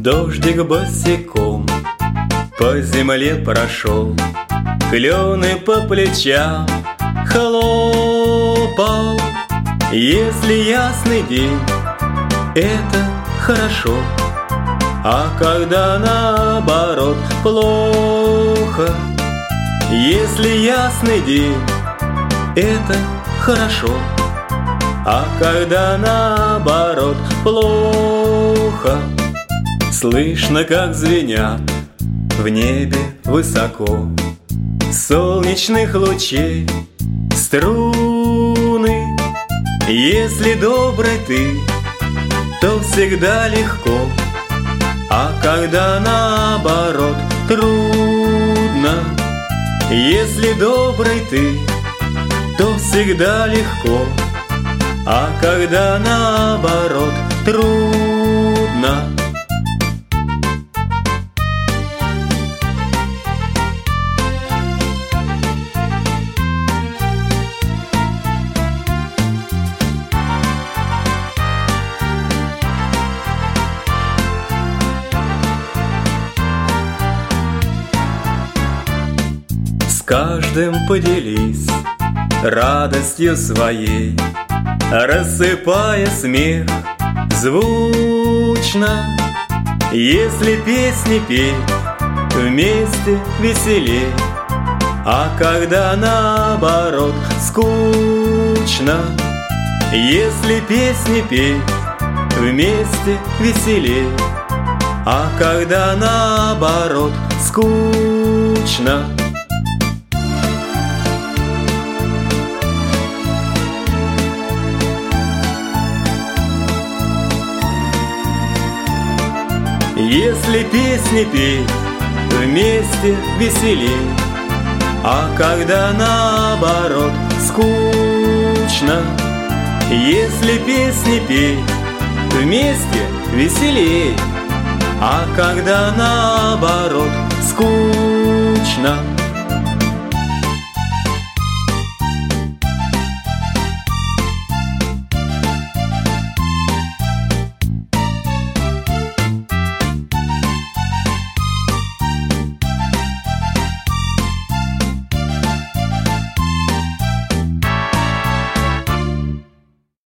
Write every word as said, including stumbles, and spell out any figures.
Дождик босиком по земле прошел, клены по плечам хлопал. Если ясный день, это хорошо, а когда наоборот плохо. Если ясный день, это хорошо, а когда наоборот плохо. Слышно, как звенят в небе высоко солнечных лучей струны. Если добрый ты, то всегда легко, а когда наоборот трудно. Если добрый ты, то всегда легко, а когда наоборот трудно. С каждым поделись радостью своей, рассыпая смех звучно. Если песни петь, вместе веселей, а когда наоборот скучно. Если песни петь, вместе веселей, а когда наоборот скучно. Если песни петь, вместе веселей, а когда наоборот скучно. Если песни петь, вместе веселей, а когда наоборот скучно.